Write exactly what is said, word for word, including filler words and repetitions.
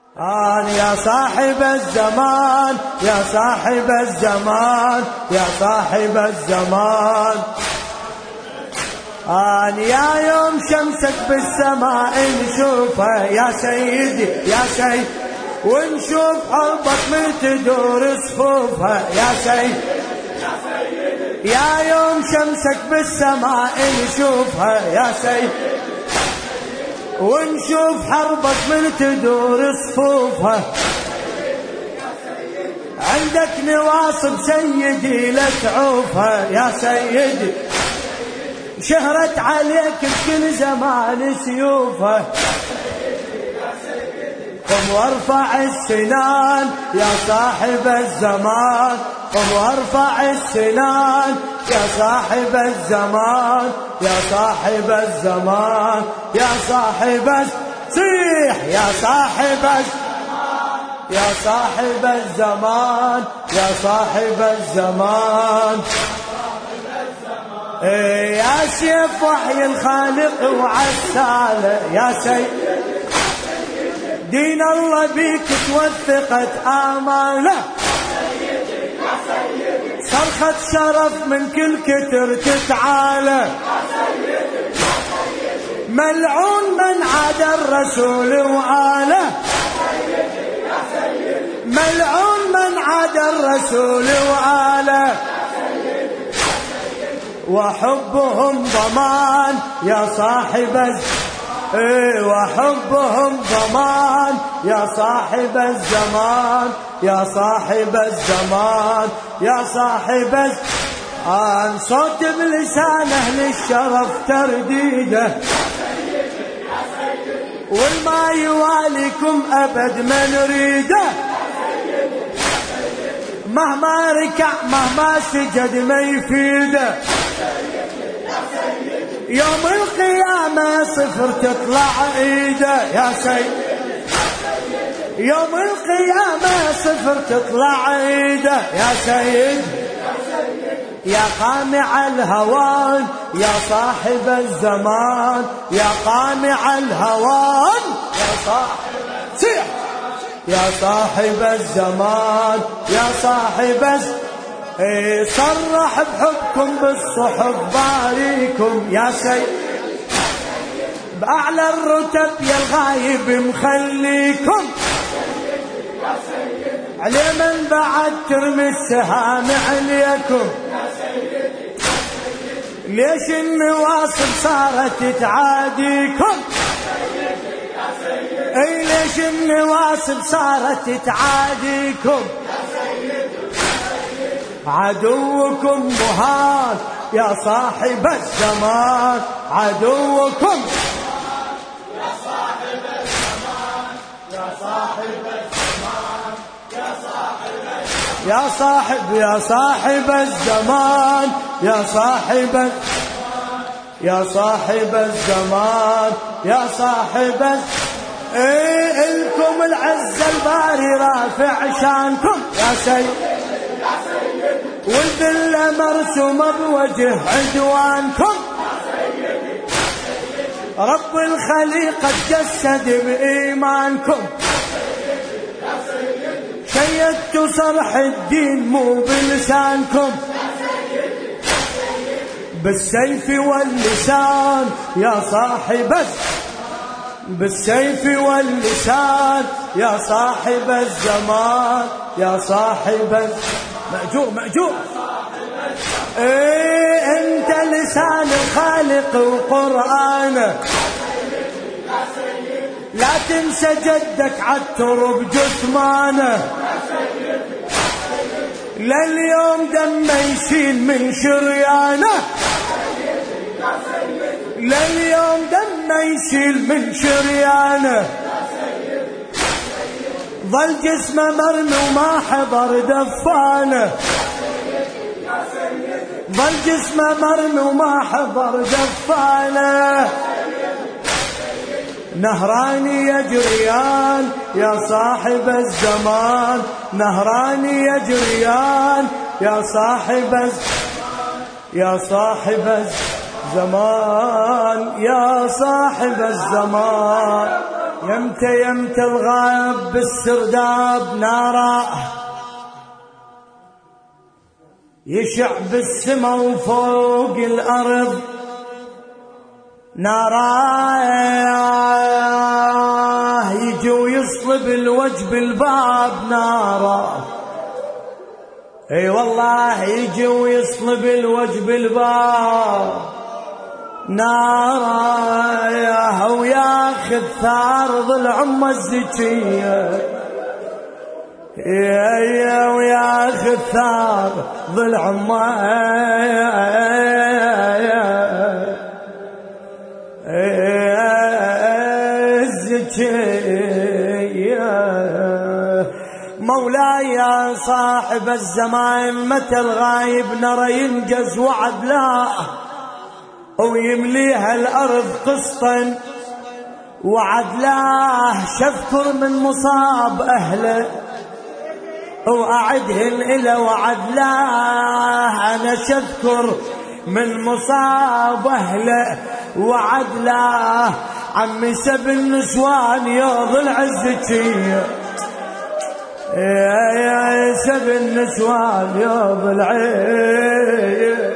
آن يا صاحب الزمان يا صاحب الزمان يا صاحب الزمان آن يا يوم شمسك بالسماء نشوفها يا سيدي يا سيدي ونشوف حربك من تدور صفوفها يا سيدي يا يوم شمسك بالسماء نشوفها يا سيدي ونشوف حربك من تدور صفوفها عندك نواصب سيدي لا تعوفها يا سيدي شهرت عليك بكل زمان سيوفها قم وارفع السنان يا صاحب الزمان قم وارفع السنان يا صاحب الزمان يا صاحب الزمان يا صاحب صيح يا صاحب الزمان يا صاحب الزمان يا صاحب الزمان إيه يا سيف وحي الخالق وعساله يا سيد دين الله بيك توثقت آماله صرخة شرف من كل كتر تتعالى ملعون من عاد الرسول وآله ملعون من عاد الرسول وآله وحبهم ضمان يا صاحب إيه وحبهم ضمان يا صاحب الزمان يا صاحب الزمان يا صاحب الزمان صوت بلسان أهل الشرف ترديده والما يواليكم أبد ما نريده مهما ركع مهما سجد ما يفيده يوم القيامة صفر تطلع ايده يا سيد يوم القيامة صفر تطلع ايده يا سيد يا قامع الهوان يا صاحب الزمان يا قامع الهوان يا صاحب سيح يا صاحب الزمان يا صاحب الزمان ايه صرح بحبكم بالصحف باريكم يا سيد بأعلى الرتب يا الغايب مخليكم علي من بعد ترمي السهام عليكم ليش النواصب صارت تعاديكم اي ليش النواصب صارت تعاديكم عدوكم مهان يا صاحب الزمان عدوكم يا صاحب الزمان يا صاحب الزمان يا صاحب يا صاحب يا صاحب الزمان يا صاحب يا صاحب الزمان يا صاحب ايه الكم العز الباري رافع شانكم يا سيد والذلة مرسومة بوجه عدوانكم رب الخليقة تجسد بإيمانكم شيدتوا صرح الدين مو بلسانكم بالسيف واللسان يا صاحب بالسيف واللسان يا صاحب الزمان يا صاحب مأجور مأجور ايه انت لسان الخالق وقرآنه لا تنسى جدك عالترب جثمانه لليوم دمه يسيل من شريانه لليوم دمه يسيل من شريانه ظل جسمه مرمي وما حضر دفانه ظل جسمه مرمي وما حضر دفانه نهراني يجريان يا صاحب الزمان نهراني يجريان يا صاحب يا صاحب الزمان يا صاحب الزمان يمتى يمتى الغاب بالسرداب ناره يشع بالسما وفوق الأرض ناره يجي ويصلب الوجه بالباب ناره اي والله يجي ويصلب الوجه بالباب ناره وياخذ ثار ضلع امه الزكيه يا وياخذ ثار ضلع امه الزكيه مولاي يا صاحب الزمان متى الغايب نرى ينجز وعد لا ويمليها الأرض قسطا وعدلاه شفكر من مصاب أهله وأعدهن إلى وعدلاه أنا شفكر من مصاب أهله وعدلاه عمي سب النسوان يا ضلع الزكية يا يا سب النسوان يا ضلع